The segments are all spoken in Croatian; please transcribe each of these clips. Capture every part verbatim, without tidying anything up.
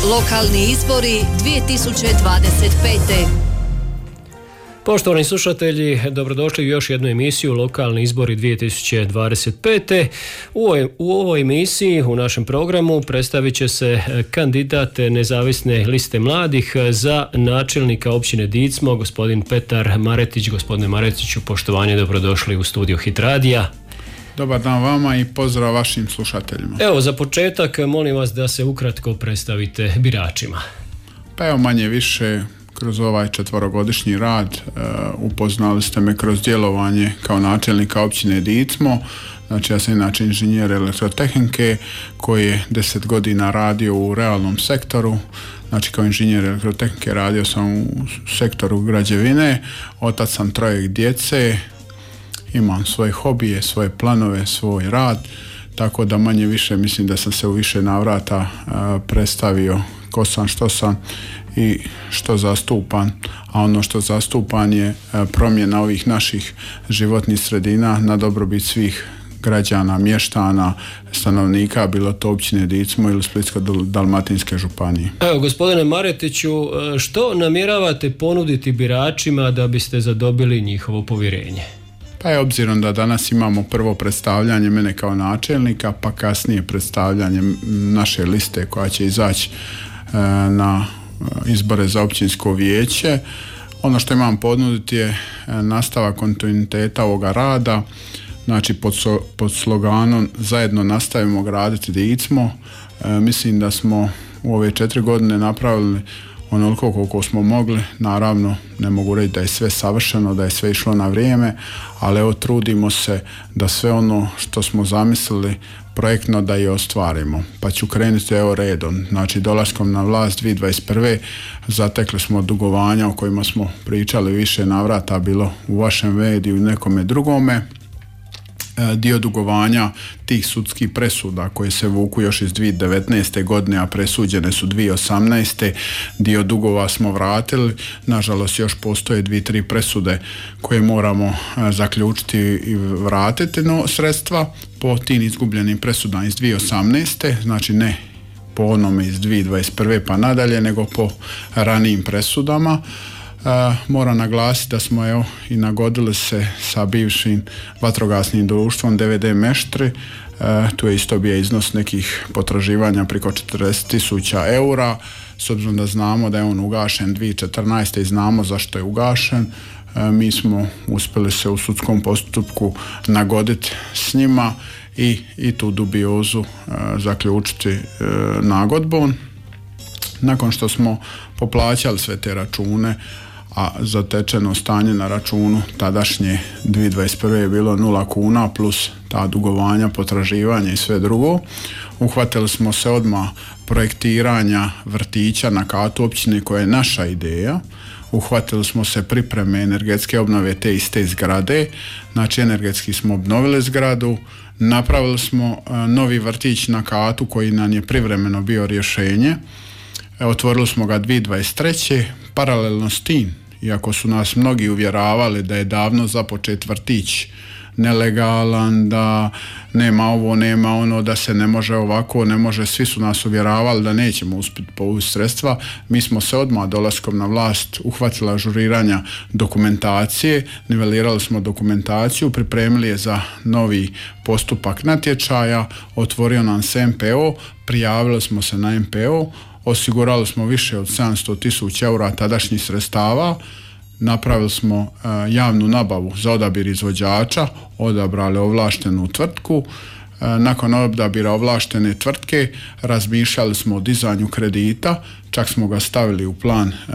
Lokalni izbori dvije tisuće dvadeset pete. Poštovani slušatelji, dobrodošli u još jednu emisiju Lokalni izbori dvije tisuće dvadeset pete. U ovoj, u ovoj emisiji, u našem programu, predstavit će se kandidat nezavisne liste mladih za načelnika općine Dicmo, gospodin Petar Maretić. Gospodine Maretiću, poštovanje, dobrodošli u studio Hit radija. Dobar dan vama i pozdrav vašim slušateljima. Evo, za početak molim vas da se ukratko predstavite biračima. Pa evo, manje više kroz ovaj četvorogodišnji rad uh, upoznali ste me kroz djelovanje kao načelnika općine Dicmo. Znači, ja sam inače inženjer elektrotehnike koji je deset godina radio u realnom sektoru. Znači, kao inženjer elektrotehnike radio sam u sektoru građevine. Otac sam troje djece. Imam svoje hobije, svoje planove, svoj rad, tako da manje više mislim da sam se u više navrata uh, predstavio ko sam, što sam i što zastupam, a ono što zastupam je uh, promjena ovih naših životnih sredina na dobrobit svih građana, mještana, stanovnika, bilo to općine Dicmo ili Splitsko-dalmatinske županije. Evo, gospodine Maretiću, što namjeravate ponuditi biračima da biste zadobili njihovo povjerenje? Pa je, obzirom da danas imamo prvo predstavljanje mene kao načelnika, pa kasnije predstavljanje naše liste koja će izaći e, na izbore za općinsko vijeće, ono što imam ponuditi je nastavak kontinuiteta ovoga rada, znači pod, so, pod sloganom zajedno nastavimo graditi Dicmo. E, mislim da smo u ove četiri godine napravili onoliko koliko smo mogli. Naravno, ne mogu reći da je sve savršeno, da je sve išlo na vrijeme, ali evo, trudimo se da sve ono što smo zamislili projektno da i ostvarimo. Pa ću krenuti evo redom. Znači, dolaskom na vlast dvije tisuće dvadeset prve zatekli smo dugovanja o kojima smo pričali više navrata, bilo u vašem mediju i nekome drugome. Dio dugovanja tih sudskih presuda koje se vuku još iz dvije tisuće devetnaeste. godine, a presuđene su dvije tisuće osamnaeste. Dio dugova smo vratili. Nažalost, još postoje dvije, tri presude koje moramo zaključiti i vratiti, no sredstva po tim izgubljenim presudama iz dvije tisuće osamnaeste. Znači, ne po onome iz dvije tisuće dvadeset prve pa nadalje, nego po ranijim presudama. Uh, moram naglasiti da smo evo i nagodili se sa bivšim vatrogasnim društvom D V D Meštri. Uh, tu je isto bio iznos nekih potraživanja preko četrdeset tisuća eura, s obzirom da znamo da je on ugašen dvije tisuće četrnaeste. i znamo zašto je ugašen. Uh, mi smo uspjeli se u sudskom postupku nagoditi s njima i, i tu dubiozu uh, zaključiti uh, nagodbom. Nakon što smo poplaćali sve te račune, a zatečeno stanje na računu tadašnje dvije tisuće dvadeset prve je bilo nula kuna plus ta dugovanja, potraživanja i sve drugo, uhvatili smo se odmah projektiranja vrtića na katu općine koja je naša ideja. Uhvatili smo se pripreme energetske obnove te iste zgrade. Znači, energetski smo obnovili zgradu, napravili smo novi vrtić na katu koji nam je privremeno bio rješenje. Otvorili smo ga dvije tisuće dvadeset treće. Paralelno s tim, iako su nas mnogi uvjeravali da je davno započet vrtić nelegalan, da nema ovo, nema ono, da se ne može ovako, ne može, svi su nas uvjeravali da nećemo uspjeti povući sredstva. Mi smo se odmah dolaskom na vlast uhvatili ažuriranja dokumentacije, nivelirali smo dokumentaciju, pripremili je za novi postupak natječaja, otvorio nam se M P O, prijavili smo se na M P O, osigurali smo više od sedamsto tisuća eura tadašnjih sredstava, napravili smo uh, javnu nabavu za odabir izvođača, odabrali ovlaštenu tvrtku. Uh, nakon odabira ovlaštene tvrtke razmišljali smo o dizanju kredita, čak smo ga stavili u plan uh,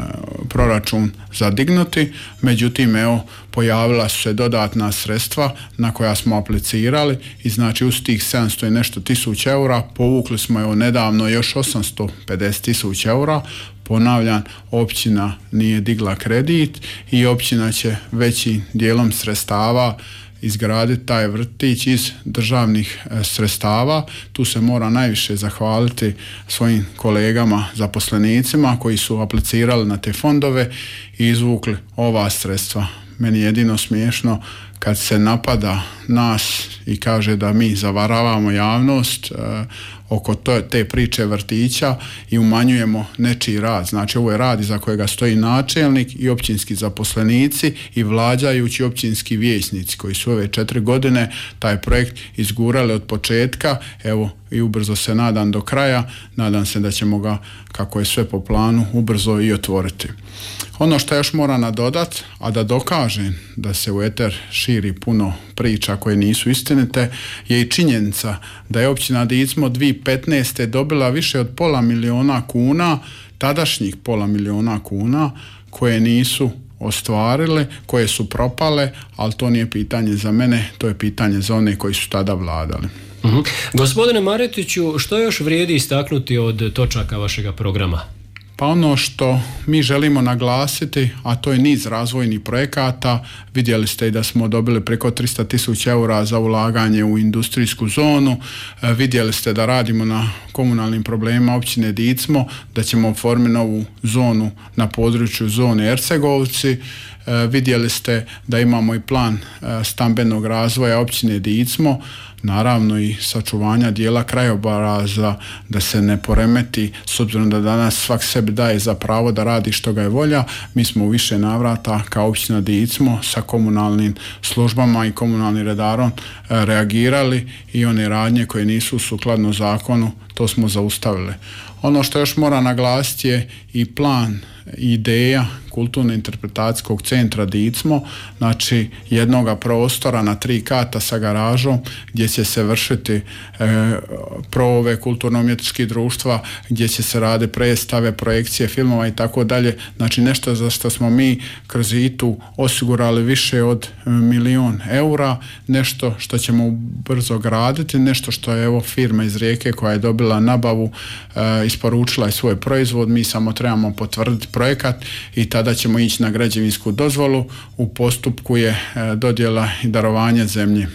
proračun za dignuti, međutim evo, pojavila su se dodatna sredstva na koja smo aplicirali i znači uz tih sedamsto i nešto tisuća eura povukli smo evo nedavno još osamsto pedeset tisuća eura. Ponavljam, općina nije digla kredit i općina će većim dijelom sredstava izgraditi taj vrtić iz državnih sredstava. Tu se mora najviše zahvaliti svojim kolegama zaposlenicima koji su aplicirali na te fondove i izvukli ova sredstva. Meni je jedino smiješno kad se napada nas i kaže da mi zavaravamo javnost e, oko to, te priče vrtića i umanjujemo nečiji rad. Znači ovo je rad iza kojega stoji načelnik i općinski zaposlenici i vladajući općinski vijećnici koji su ove četiri godine taj projekt izgurali od početka, evo i ubrzo se nadam do kraja, nadam se da ćemo ga, kako je sve po planu, ubrzo i otvoriti. Ono što još mora nadodat, a da dokažem da se u eter širi puno priča koje nisu istinite, je i činjenica da je općina Dicmo dvije tisuće petnaeste. dobila više od pola miliona kuna, tadašnjih pola miliona kuna, koje nisu ostvarile, koje su propale, ali to nije pitanje za mene, to je pitanje za one koji su tada vladali. Uh-huh. Gospodine Maretiću, što još vrijedi istaknuti od točaka vašega programa? Pa ono što mi želimo naglasiti, a to je niz razvojnih projekata, vidjeli ste i da smo dobili preko tristo tisuća eura za ulaganje u industrijsku zonu, e, vidjeli ste da radimo na komunalnim problemima općine Dicmo, da ćemo oformiti novu zonu na području zone Ercegovci, e, vidjeli ste da imamo i plan e, stambenog razvoja općine Dicmo, naravno i sačuvanja dijela krajobraza da se ne poremeti, s obzirom da danas svak sebi daje za pravo da radi što ga je volja. Mi smo u više navrata kao općina Dicmo sa komunalnim službama i komunalnim redarom reagirali i one radnje koje nisu sukladno zakonu, to smo zaustavili. Ono što još mora naglasiti je i plan, ideja kulturno-interpretacijskog centra Dicmo, znači jednoga prostora na tri kata sa garažom gdje će se vršiti e, prove kulturno-umjetničkih društva, gdje će se rade predstave, projekcije filmova i tako dalje. Znači nešto za što smo mi kroz I T U osigurali više od milion eura, nešto što ćemo brzo graditi, nešto što je evo firma iz Rijeke koja je dobila nabavu, e, isporučila je svoj proizvod, mi samo trebamo potvrditi projekat i tada ćemo ići na građevinsku dozvolu. U postupku je e, dodjela i darovanje zemlje.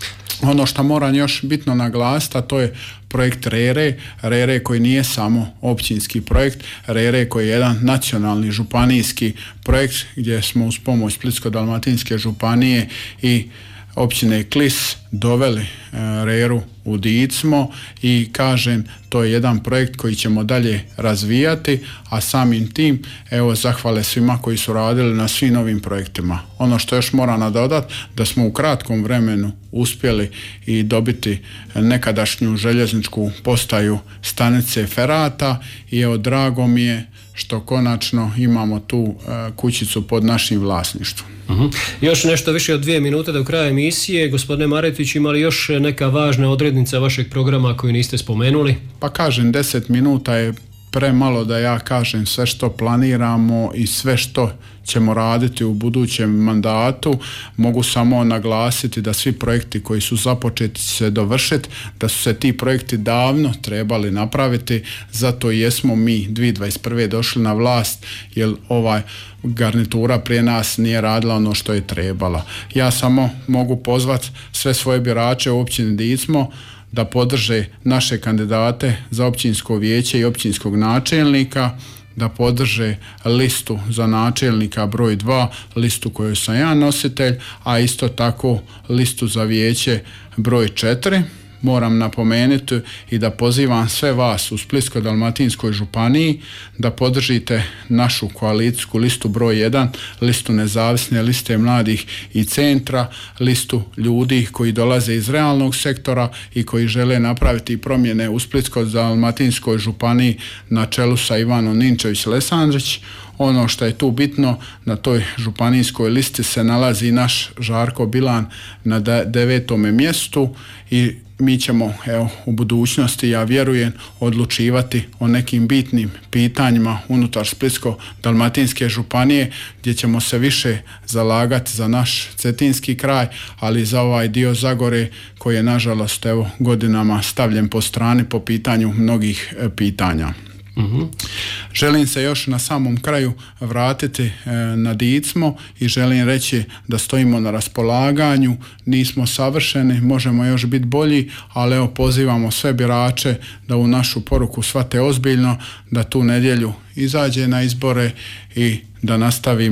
Ono što moram još bitno naglasiti, a to je projekt RERE, RERE koji nije samo općinski projekt, RERE koji je jedan nacionalni županijski projekt gdje smo uz pomoć Splitsko-dalmatinske županije i općine Klis doveli e, Reru u Dicmo i kažem, to je jedan projekt koji ćemo dalje razvijati, a samim tim evo zahvale svima koji su radili na svim novim projektima. Ono što još moram nadodati, da smo u kratkom vremenu uspjeli i dobiti nekadašnju željezničku postaju stanice Ferata i evo drago mi je što konačno imamo tu uh, kućicu pod našim vlasništvom. Uh-huh. Još nešto više od dvije minute do kraja emisije. Gospodine Maretić, ima li još neka važna odrednica vašeg programa koju niste spomenuli? Pa kažem, deset minuta je premalo da ja kažem sve što planiramo i sve što ćemo raditi u budućem mandatu. Mogu samo naglasiti da svi projekti koji su započeti se dovršiti, da su se ti projekti davno trebali napraviti, zato i jesmo mi dvije tisuće dvadeset prve. došli na vlast, jer ovaj garnitura prije nas nije radila ono što je trebala. Ja samo mogu pozvati sve svoje birače u općini Dicmo da podrže naše kandidate za općinsko vijeće i općinskog načelnika, da podrže listu za načelnika broj dva, listu koju sam ja nositelj, a isto tako listu za vijeće broj četiri. Moram napomenuti i da pozivam sve vas u Splitsko-dalmatinskoj županiji da podržite našu koalicijsku listu broj jedan, listu nezavisne liste mladih i centra, listu ljudi koji dolaze iz realnog sektora i koji žele napraviti promjene u Splitsko-dalmatinskoj županiji na čelu sa Ivanom Ninčević-Lesandrić. Ono što je tu bitno, na toj županijskoj listi se nalazi naš Žarko Bilan na devetome mjestu i mi ćemo evo, u budućnosti, ja vjerujem, odlučivati o nekim bitnim pitanjima unutar Splitsko-dalmatinske županije, gdje ćemo se više zalagati za naš cetinski kraj, ali i za ovaj dio Zagore koji je nažalost evo, godinama stavljen po strani po pitanju mnogih e, pitanja. Uh-huh. Želim se još na samom kraju vratiti e, na Dicmo i želim reći da stojimo na raspolaganju, nismo savršeni, možemo još biti bolji, ali evo pozivamo sve birače da u našu poruku shvate ozbiljno, da tu nedjelju izađe na izbore i da nastavimo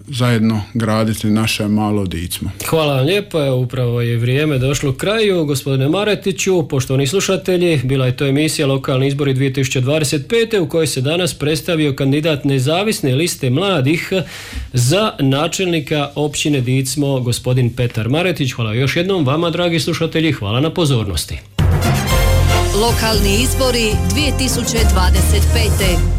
zajedno graditi naše malo Dicmo. Hvala vam lijepo, evo upravo je vrijeme došlo kraju. Gospodine Maretiću, poštovani slušatelji, bila je to emisija Lokalni izbori dvije tisuće dvadeset pete u kojoj se danas predstavio kandidat nezavisne liste mladih za načelnika općine Dicmo, gospodin Petar Maretić. Hvala još jednom vama, dragi slušatelji, hvala na pozornosti. Lokalni izbori dvije tisuće dvadeset pete.